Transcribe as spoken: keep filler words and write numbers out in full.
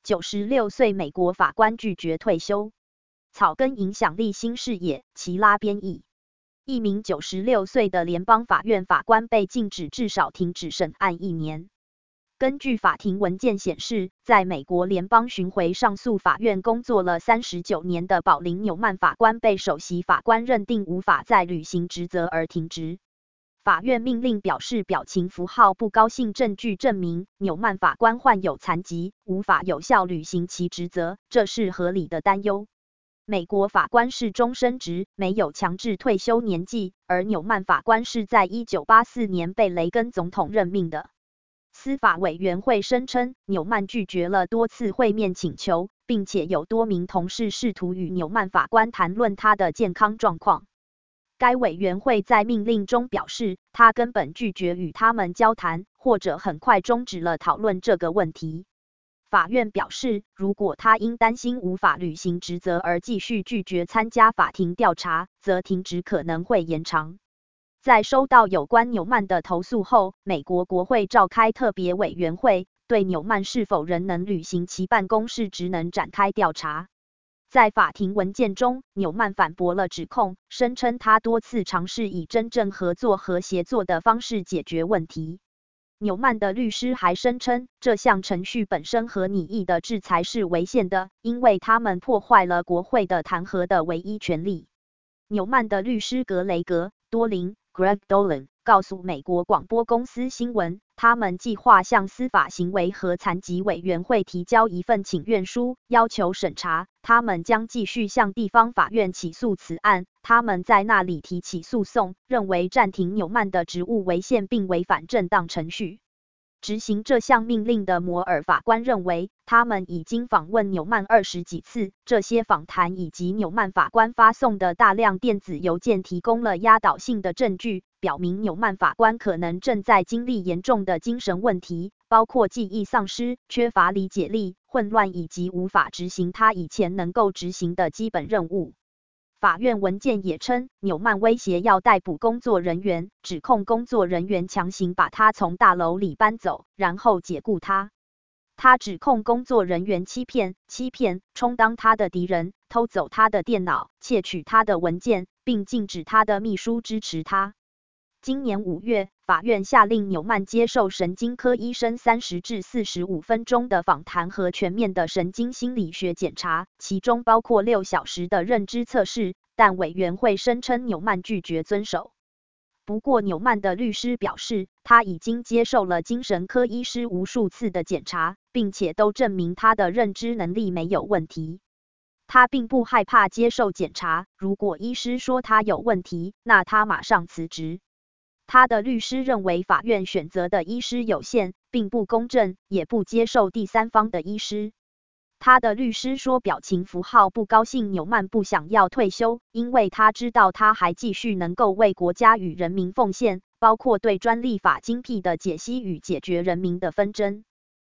九十六岁美国法官拒绝退休。草根影响力新视野，齐拉编译。一名九十六岁的联邦法院法官被禁止至少停止审案一年。根据法庭文件显示，在美国联邦巡回上诉法院工作了三十九年的保林·纽曼法官被首席法官认定无法再履行职责而停职。法院命令表示表情符号不高兴证据证明纽曼法官患有残疾，无法有效履行其职责，这是合理的担忧。美国法官是终身职，没有强制退休年纪，而纽曼法官是在一九八四年被雷根总统任命的。司法委员会声称，纽曼拒绝了多次会面请求，并且有多名同事试图与纽曼法官谈论他的健康状况。该委员会在命令中表示，他根本拒绝与他们交谈，或者很快终止了讨论这个问题。法院表示，如果他因担心无法履行职责而继续拒绝参加法庭调查，则停职可能会延长。在收到有关纽曼的投诉后，美国国会召开特别委员会，对纽曼是否仍能履行其办公室职能展开调查。在法庭文件中，纽曼反驳了指控，声称他多次尝试以真正合作和协作的方式解决问题。纽曼的律师还声称，这项程序本身和拟议的制裁是违宪的，因为他们破坏了国会的弹劾的唯一权利。纽曼的律师格雷格·多林 （Greg Dolan） 告诉美国广播公司新闻，他们计划向司法行为和残疾委员会提交一份请愿书，要求审查。他们将继续向地方法院起诉此案。他们在那里提起诉讼，认为暂停纽曼的职务违宪并违反正当程序。执行这项命令的摩尔法官认为，他们已经访问纽曼二十几次，这些访谈以及纽曼法官发送的大量电子邮件提供了压倒性的证据，表明纽曼法官可能正在经历严重的精神问题，包括记忆丧失、缺乏理解力、混乱以及无法执行他以前能够执行的基本任务。法院文件也称，纽曼威胁要逮捕工作人员，指控工作人员强行把他从大楼里搬走，然后解雇他。他指控工作人员欺骗、欺骗、充当他的敌人，偷走他的电脑，窃取他的文件，并禁止他的秘书支持他。今年五月，法院下令纽曼接受神经科医生三十至四十五分钟的访谈和全面的神经心理学检查，其中包括六小时的认知测试，但委员会声称纽曼拒绝遵守。不过纽曼的律师表示，他已经接受了精神科医师无数次的检查，并且都证明他的认知能力没有问题。他并不害怕接受检查，如果医师说他有问题，那他马上辞职。他的律师认为法院选择的医师有限，并不公正，也不接受第三方的医师。他的律师说，表情符号不高兴纽曼不想要退休，因为他知道他还继续能够为国家与人民奉献，包括对专利法精辟的解析与解决人民的纷争。